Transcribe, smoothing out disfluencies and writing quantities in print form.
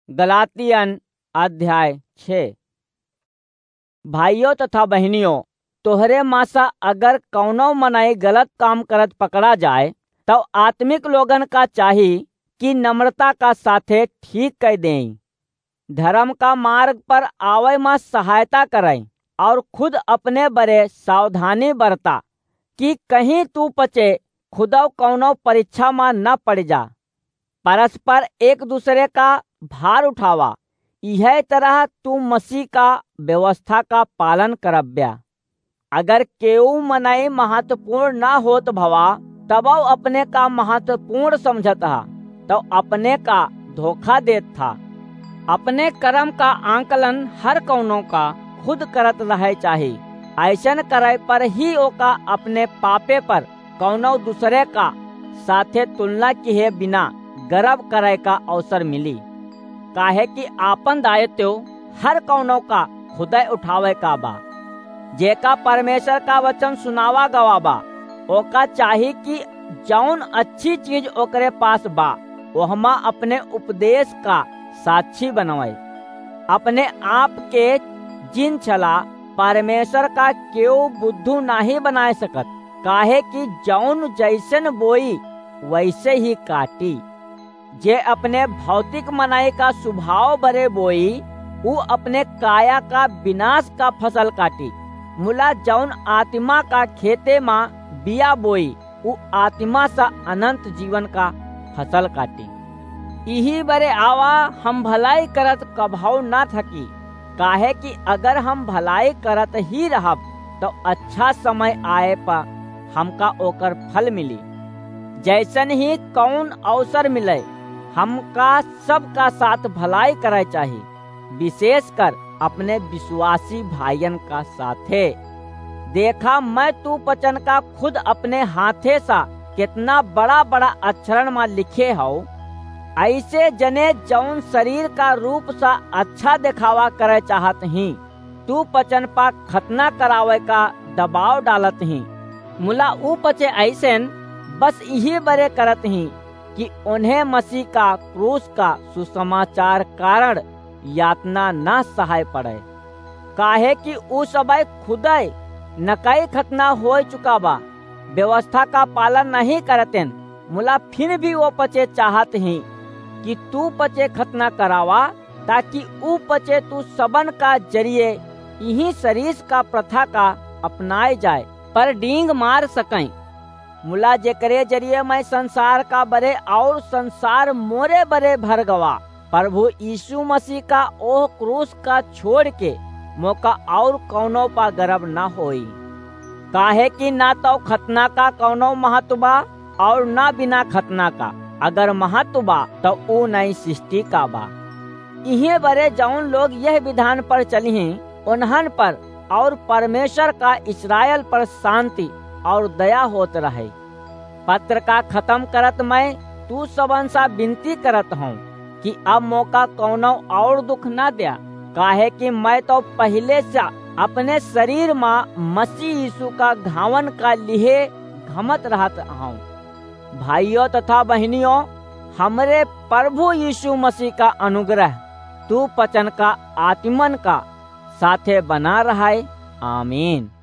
गलातियन अध्याय 6। भाइयों तथा बहनियों, तोहरे मासा अगर कौनो मनाई गलत काम करत पकड़ा जाए तो आत्मिक लोगन का चाही कि नम्रता का साथे ठीक कह दें, धर्म का मार्ग पर आवे में सहायता करें और खुद अपने बड़े सावधानी बरता कि कहीं तू पचे खुदौ कौनो परीक्षा में न पड़ जा। परस्पर एक दूसरे का भार उठावा, यह तरह तू मसीह का व्यवस्था का पालन करब्या। अगर केऊ मनाई महत्वपूर्ण ना होत भवा तब अपने का महत्वपूर्ण समझत हा तो अपने का धोखा देत था। अपने कर्म का आंकलन हर कौनो का खुद करत रहे चाही। ऐसन करे पर ही ओका अपने पापे पर कौनो दूसरे का साथे तुलना किए बिना गर्व करे का अवसर मिली। काहे कि आपन दायित्व हर कौनो का खुदे उठावे का बा। जेका परमेश्वर का वचन सुनावा गवाबा ओका चाही कि जौन अच्छी चीज ओकरे पास बा वहमा अपने उपदेश का साक्षी बनवाए। अपने आप के जिन छला परमेश्वर का केऊ बुद्धू नाही बनाए सकत। काहे कि जौन जैसन बोई वैसे ही काटी। जे अपने भौतिक मनाई का स्वभाव बरे बोई वो अपने काया का विनाश का फसल काटी। मुला जौन आत्मा का खेते में बिया बोई वो आत्मा सा अनंत जीवन का फसल काटी। यही बरे आवा हम भलाई करत कभाव ना थकी। काहे कि अगर हम भलाई करत ही रहब तो अच्छा समय आए पर हमका ओकर फल मिली। जैसन ही कौन अवसर मिले हमका सबका साथ भलाई करे चाहिए, विशेषकर अपने विश्वासी भाइयन का साथे। देखा मैं तू पचन का खुद अपने हाथे सा कितना बड़ा बड़ा अक्षरण में लिखे हो। ऐसे जने जौन शरीर का रूप सा अच्छा दिखावा करे चाहत ही तू पचन पा खतना करावे का दबाव डालत ही। मुला ऊ पचे ऐसन बस यही बरे करत ही कि उन्हें मसीह का क्रूस का सुसमाचार कारण यातना न सहाय पड़े। काहे कि ऊ सबय खुदय नकई खतना हो चुका बा, व्यवस्था का पालन नहीं करतेन। मुला फिर भी वो पचे चाहत ही कि तू पचे खतना करावा ताकि ऊ पचे तू सबन का जरिए यही शरीर का प्रथा का अपनाए जाए पर डींग मार सकें। मुला जेकरे जरिए मैं संसार का बरे और संसार मोरे बरे भर गवा। प्रभु यीशु मसीह का ओह क्रूस का छोड़ के मौका और कौनो पा गर्व न होई। काहे कि ना तो खतना का कौनो महत्व बा और ना बिना खतना का। अगर महत्व बा तो ऊ नई सृष्टि का बा। इहे बरे जौन लोग यह विधान पर चली उन्हन पर और परमेश्वर का इस्राएल पर शांति और दया होत रहे। पत्र का खत्म करत मैं तू सबन सा विनती करत हूँ कि अब मौका कौनो और दुख न दिया। काहे कि मैं तो पहले से अपने शरीर में मसीह यीशु का घावन का लिए घमत रहत हूँ। भाइयों तथा बहनियों, हमरे प्रभु यीशु मसीह का अनुग्रह तू पचन का आत्मन का साथे बना रहा है। आमीन।